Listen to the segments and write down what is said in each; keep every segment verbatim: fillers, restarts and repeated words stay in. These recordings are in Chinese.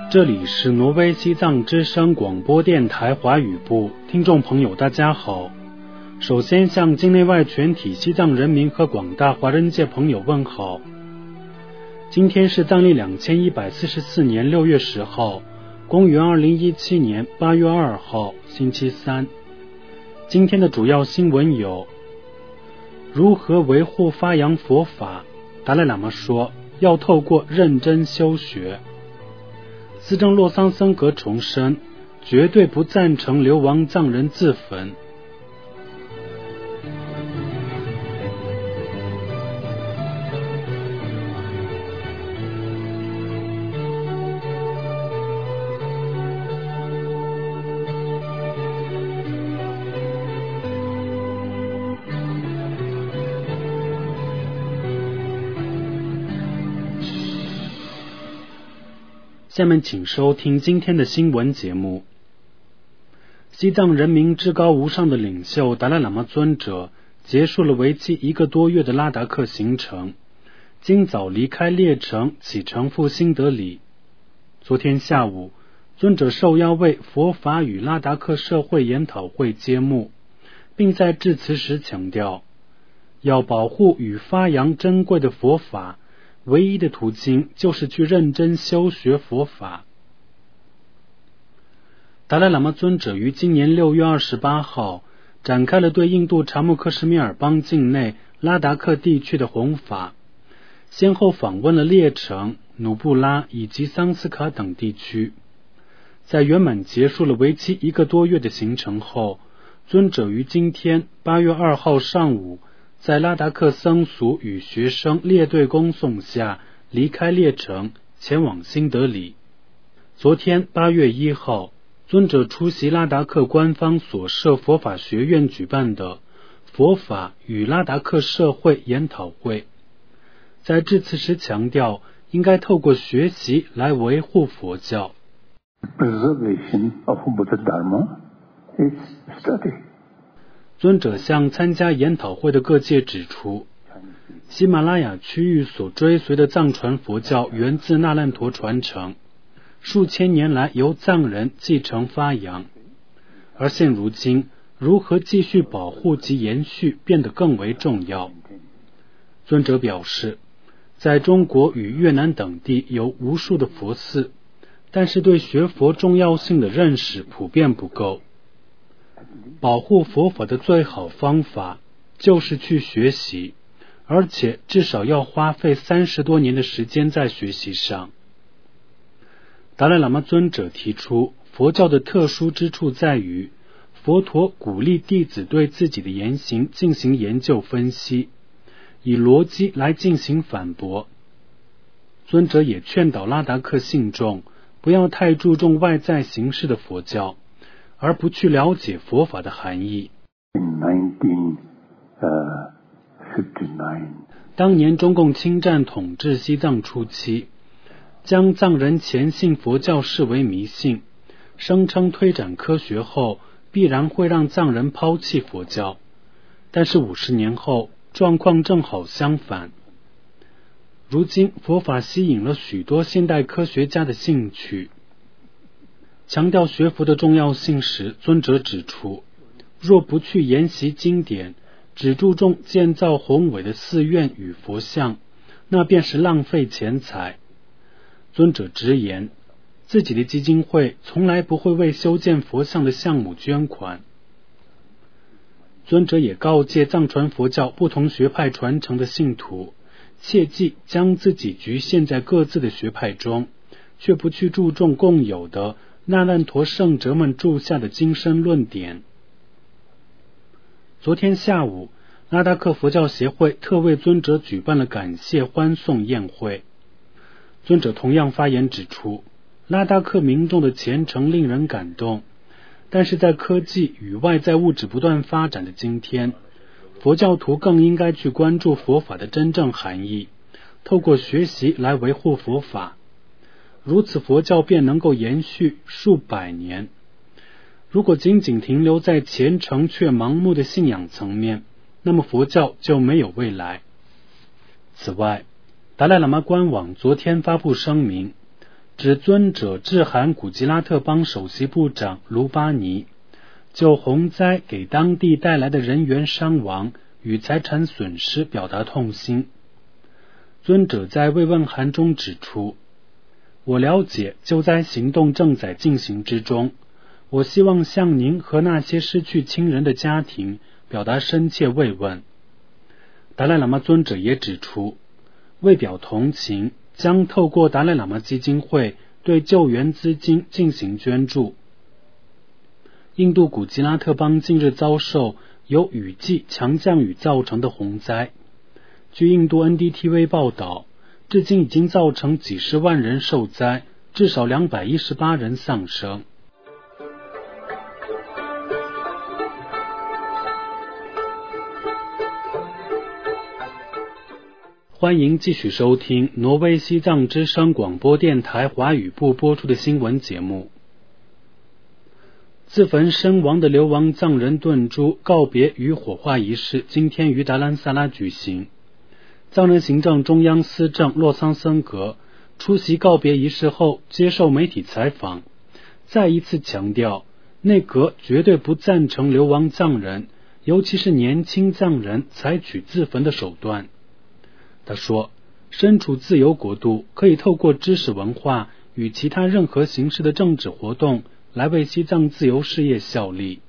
这里是挪威西藏之声广播电台华语部，听众朋友大家好。首先向境内外全体西藏人民和广大华人界朋友问好。今天是藏历两千一百四十四年六月十号，公元二零一七年八月二号，星期三。今天的主要新闻有：如何维护发扬佛法，达赖喇嘛说要透过认真修学。司政洛桑僧格重申，绝对不赞成流亡藏人自焚。下面请收听今天的新闻节目。西藏人民至高无上的领袖达赖喇嘛尊者结束了为期一个多月的拉达克行程，今早离开列城启程赴新德里。昨天下午，尊者受邀为佛法与拉达克社会研讨会揭幕，并在致辞时强调，要保护与发扬珍贵的佛法，唯一的途径就是去认真修学佛法。达赖喇嘛尊者于今年六月二十八号展开了对印度查谟克什米尔邦境内拉达克地区的弘法，先后访问了列城、努布拉以及桑斯卡等地区。在圆满结束了为期一个多月的行程后，尊者于今天八月二号上午在拉达克僧俗与学生列队恭送下离开列城，前往新德里。昨天八月一号，尊者出席拉达克官方所设佛法学院举办的佛法与拉达克社会研讨会，在致辞时强调，应该透过学习来维护佛教。 Preservation of Buddha Dharma is study. 尊者向参加研讨会的各界指出，喜马拉雅区域所追随的藏传佛教源自那烂陀传承，数千年来由藏人继承发扬，而现如今如何继续保护及延续变得更为重要。尊者表示，在中国与越南等地有无数的佛寺，但是对学佛重要性的认识普遍不够。保护佛法的最好方法就是去学习，而且至少要花费三十多年的时间在学习上。达赖喇嘛尊者提出，佛教的特殊之处在于，佛陀鼓励弟子对自己的言行进行研究分析，以逻辑来进行反驳。尊者也劝导拉达克信众不要太注重外在形式的佛教，而不去了解佛法的含义。当年中共侵占统治西藏初期，将藏人虔信佛教视为迷信，声称推展科学后必然会让藏人抛弃佛教。但是五十年后，状况正好相反。如今佛法吸引了许多现代科学家的兴趣。强调学佛的重要性时，尊者指出，若不去研习经典，只注重建造宏伟的寺院与佛像，那便是浪费钱财。尊者直言，自己的基金会从来不会为修建佛像的项目捐款。尊者也告诫藏传佛教不同学派传承的信徒，切忌将自己局限在各自的学派中，却不去注重共有的那烂陀圣哲们注下的精深论点。昨天下午，拉达克佛教协会特为尊者举办了感谢欢送宴会。尊者同样发言指出，拉达克民众的虔诚令人感动，但是在科技与外在物质不断发展的今天，佛教徒更应该去关注佛法的真正含义，透过学习来维护佛法，如此佛教便能够延续数百年。如果仅仅停留在虔诚却盲目的信仰层面，那么佛教就没有未来。此外，达赖喇嘛官网昨天发布声明， 指尊者致函古吉拉特邦首席部长卢巴尼，就洪灾给当地带来的人员伤亡与财产损失表达痛心。尊者在慰问函中指出，我了解救灾行动正在进行之中，我希望向您和那些失去亲人的家庭表达深切慰问。达赖喇嘛尊者也指出，为表同情，将透过达赖喇嘛基金会对救援资金进行捐助。印度古吉拉特邦近日遭受由雨季强降雨造成的洪灾，据印度 N D T V 报道，至今已经造成几十万人受灾，至少两百一十八人丧生。欢迎继续收听挪威西藏之声广播电台华语部播出的新闻节目。自焚身亡的流亡藏人顿珠告别与火化仪式今天于达兰萨拉举行。藏人行政中央司政洛桑森格出席告别仪式后接受媒体采访，再一次强调，内阁绝对不赞成流亡藏人，尤其是年轻藏人采取自焚的手段。他说，身处自由国度，可以透过知识文化与其他任何形式的政治活动来为西藏自由事业效力。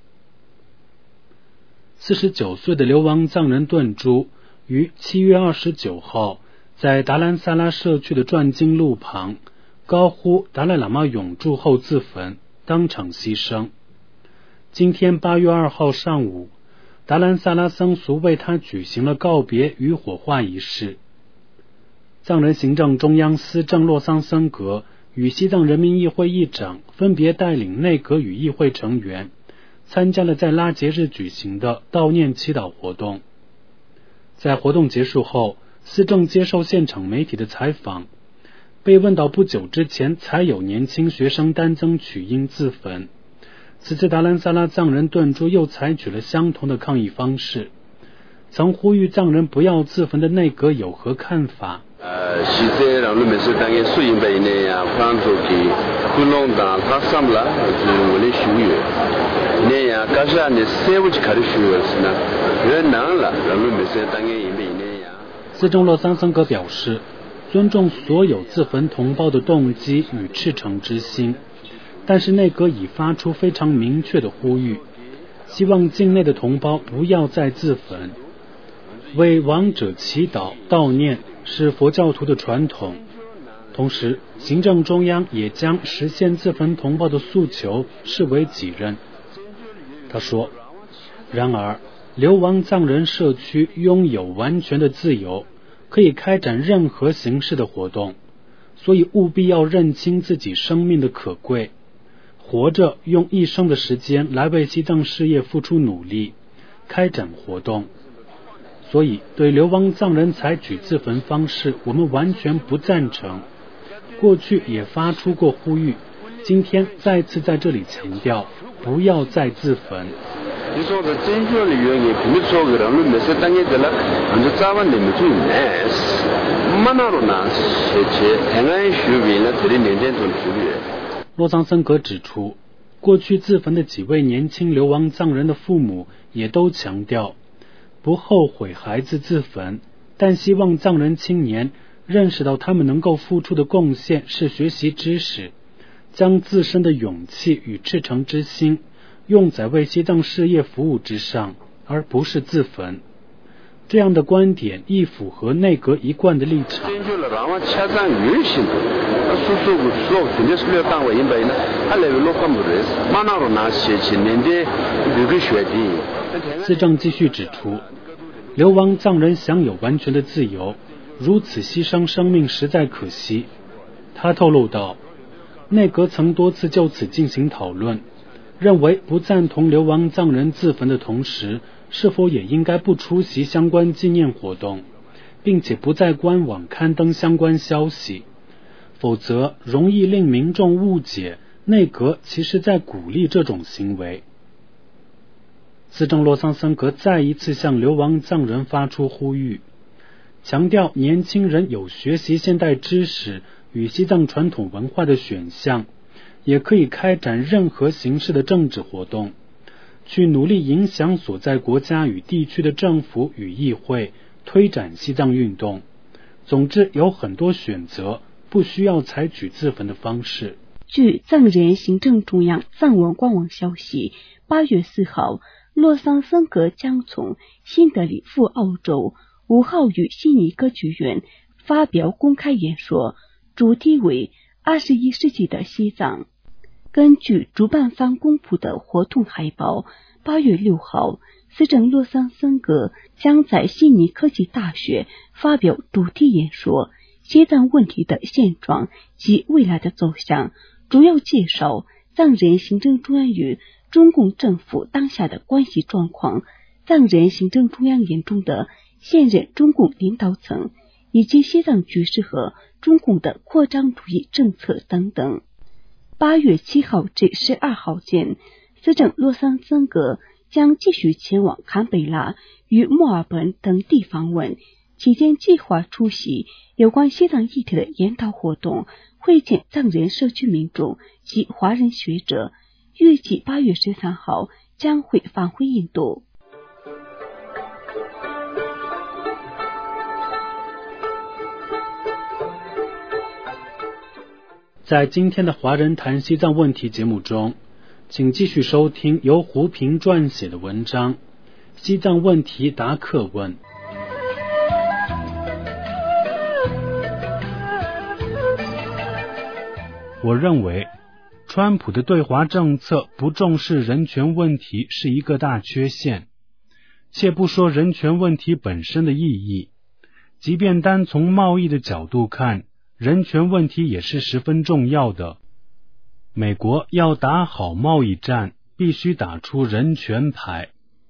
四十九岁的流亡藏人顿珠于七月二十九号在达兰萨拉社区的转经路旁高呼达赖喇嘛永驻后自焚，当场牺牲。今天八月二号上午，达兰萨拉僧俗为他举行了告别与火化仪式。藏人行政中央司政洛桑森格与西藏人民议会议长分别带领内阁与议会成员参加了在拉杰日举行的悼念祈祷活动。在活动结束后，司政接受现场媒体的采访，被问到不久之前才有年轻学生单增取因自焚，此次达兰萨拉藏人顿珠又采取了相同的抗议方式，曾呼吁藏人不要自焚的内阁有何看法？ 呃，现在让人们是当个摄影辈呢呀，帮助给不弄当他上了，就为了修育，那呀，可是啊，你社会去看的修育是呢，越难了，让人们是当个一辈呢呀。 司政洛桑森格表示，尊重所有自焚同胞的动机与赤诚之心。但是内阁已发出非常明确的呼吁，希望境内的同胞不要再自焚。为亡者祈祷悼念是佛教徒的传统，同时行政中央也将实现自焚同胞的诉求视为己任。他说，然而流亡藏人社区拥有完全的自由，可以开展任何形式的活动，所以务必要认清自己生命的可贵，活着用一生的时间来为西藏事业付出努力，开展活动。所以对流亡藏人采取自焚方式，我们完全不赞成。过去也发出过呼吁，今天再次在这里强调，不要再自焚。 你说的真正的原因，并不是说让人们是当个的了，按照咱们你们最难是，没那种难事情，很难学为了这里年轻人学的。 洛桑森格指出，过去自焚的几位年轻流亡藏人的父母也都强调，不后悔孩子自焚，但希望藏人青年认识到他们能够付出的贡献是学习知识，将自身的勇气与赤诚之心用在为西藏事业服务之上，而不是自焚。这样的观点亦符合内阁一贯的立场。司政继续指出，流亡藏人享有完全的自由，如此牺牲生命实在可惜。他透露道，内阁曾多次就此进行讨论，认为不赞同流亡藏人自焚的同时，是否也应该不出席相关纪念活动，并且不在官网刊登相关消息，否则容易令民众误解内阁其实在鼓励这种行为。司政洛桑森格再一次向流亡藏人发出呼吁，强调年轻人有学习现代知识、 与西藏传统文化的选项，也可以开展任何形式的政治活动，去努力影响所在国家与地区的政府与议会，推展西藏运动。总之，有很多选择，不需要采取自焚的方式。 据藏人行政中央藏文官网消息，八月四号，洛桑森格将从新德里赴澳洲，五号于悉尼歌剧院发表公开演说，主题为二十一世纪的西藏。根据主办方公布的活动海报，八月六号，司政洛桑森格将在悉尼科技大学发表主题演说，西藏问题的现状及未来的走向，主要介绍藏人行政中央与中共政府当下的关系状况，藏人行政中央眼中的现任中共领导层，以及西藏局势和中共的扩张主义政策等等。八月七号至十二号间，司政洛桑森格将继续前往坎贝拉与墨尔本等地访问，期间计划出席有关西藏议题的研讨活动，会见藏人社区民众及华人学者，预计八月十三号将会返回印度。 在今天的华人谈西藏问题节目中，请继续收听由胡平撰写的文章《西藏问题答客问》。我认为川普的对华政策不重视人权问题是一个大缺陷，且不说人权问题本身的意义，即便单从贸易的角度看，人权问题也是十分重要的。美国要打好贸易战，必须打出人权牌。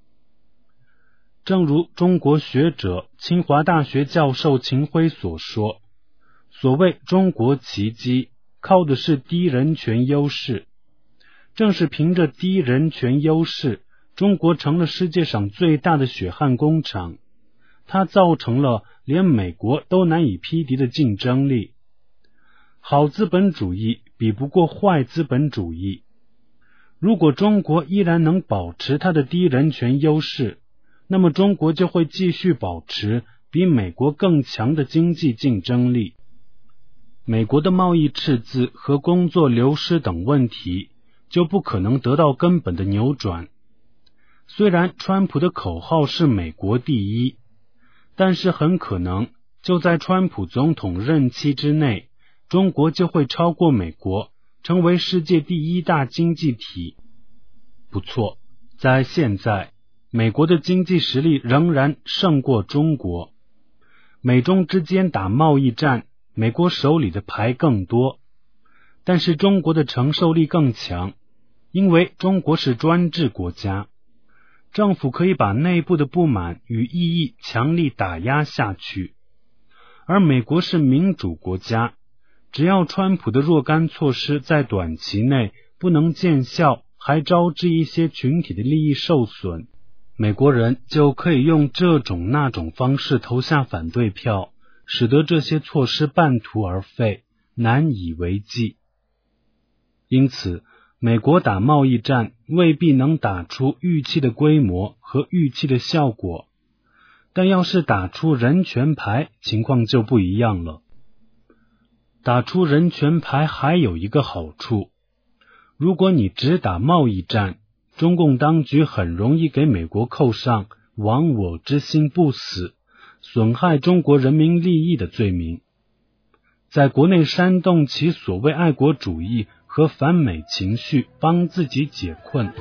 正如中国学者清华大学教授秦晖所说，所谓中国奇迹，靠的是低人权优势。正是凭着低人权优势，中国成了世界上最大的血汗工厂，它造成了连美国都难以匹敌的竞争力。好资本主义比不过坏资本主义。如果中国依然能保持它的低人权优势，那么中国就会继续保持比美国更强的经济竞争力。美国的贸易赤字和工作流失等问题就不可能得到根本的扭转。虽然川普的口号是美国第一，但是很可能就在川普总统任期之内，中国就会超过美国，成为世界第一大经济体。不错，在现在，美国的经济实力仍然胜过中国。美中之间打贸易战，美国手里的牌更多，但是中国的承受力更强，因为中国是专制国家，政府可以把内部的不满与异议强力打压下去，而美国是民主国家，只要川普的若干措施在短期内不能见效，还招致一些群体的利益受损，美国人就可以用这种那种方式投下反对票，使得这些措施半途而废，难以为继。因此，美国打贸易战未必能打出预期的规模和预期的效果，但要是打出人权牌，情况就不一样了。打出人权牌还有一个好处，如果你只打贸易战，中共当局很容易给美国扣上亡我之心不死，损害中国人民利益的罪名，在国内煽动其所谓爱国主义和反美情绪，帮自己解困。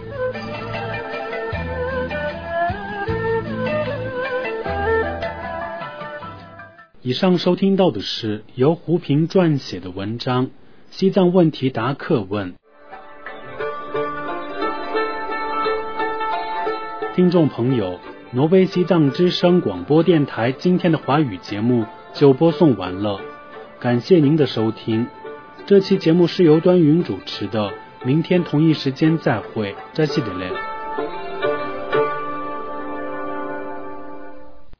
以上收听到的是由胡平撰写的文章《西藏问题答客问》。听众朋友，挪威西藏之声广播电台今天的华语节目就播送完了，感谢您的收听。这期节目是由端云主持的，明天同一时间再会，再见了。